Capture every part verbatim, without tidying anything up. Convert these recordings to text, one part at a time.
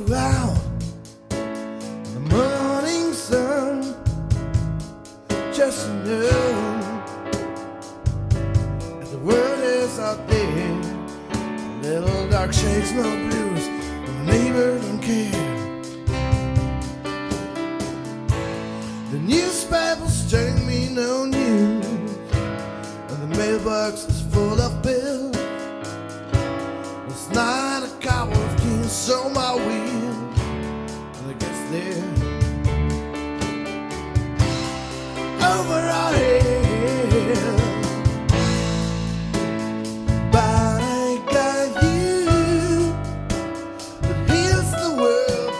out in the morning sun, just to know that the world is out there. Little dark shades, no blues, and the neighbor don't care. The newspapers telling me no news, and the mailbox is full of bills. It's not a coward king, so my wheel, and I guess they're over our head. But I got you that heals the world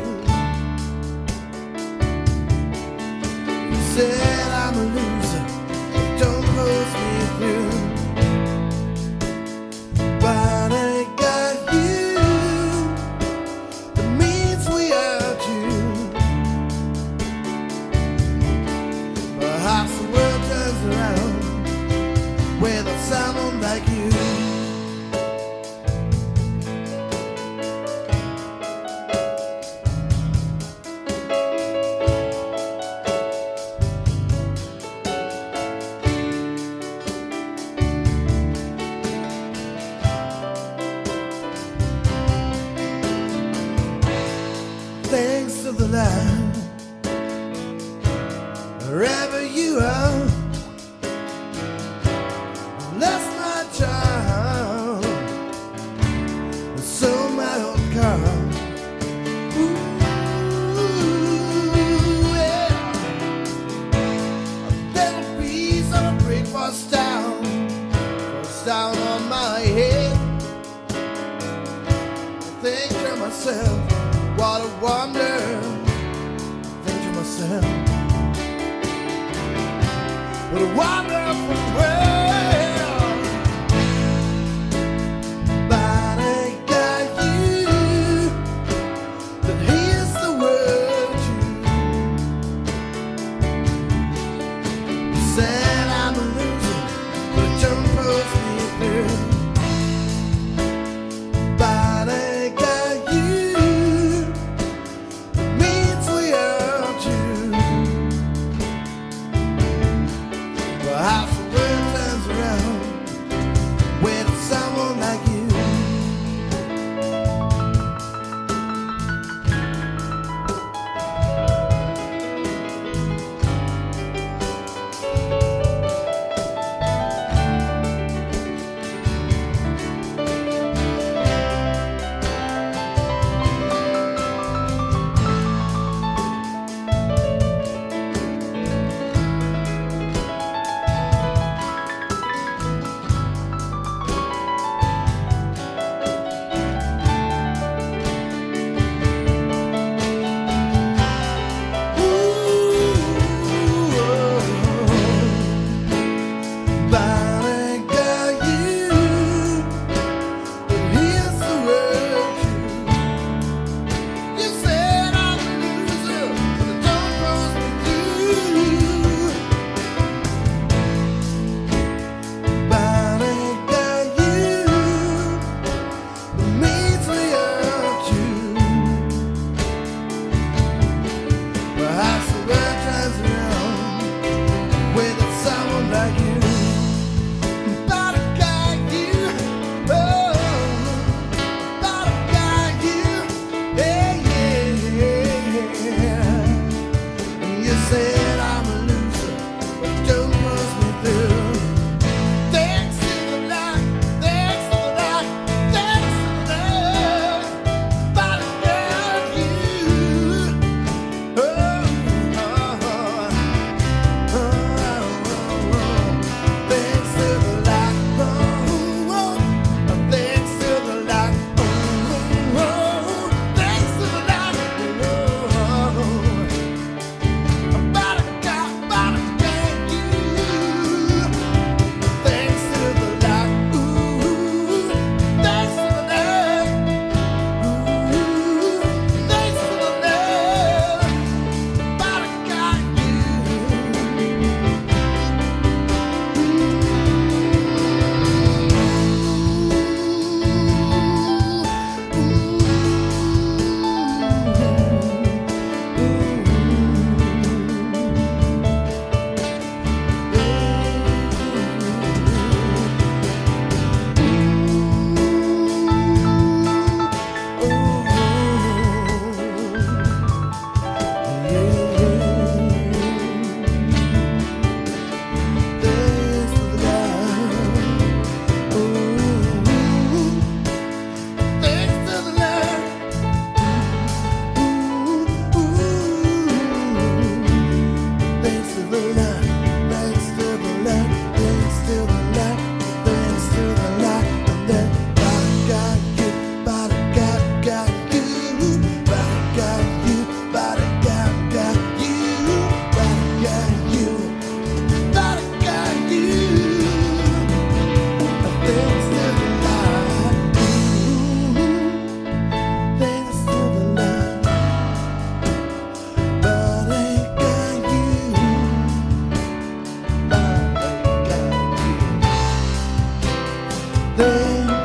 too. You said I'm a loser, but don't pose me through. But I got you, that means we are two. Perhaps the world turns around without someone like you. Thanks to the light, wherever you are, lost my child, and sold my old car. Ooh, yeah. A little piece of a brick falls down, falls down on my head. I think to myself, what a wonder. Think to myself, what a wonderful world. But I got you that heals the world too. You said I'm a loser, but don't pose me through. But I got you, that means we are two. Well, how's the world day.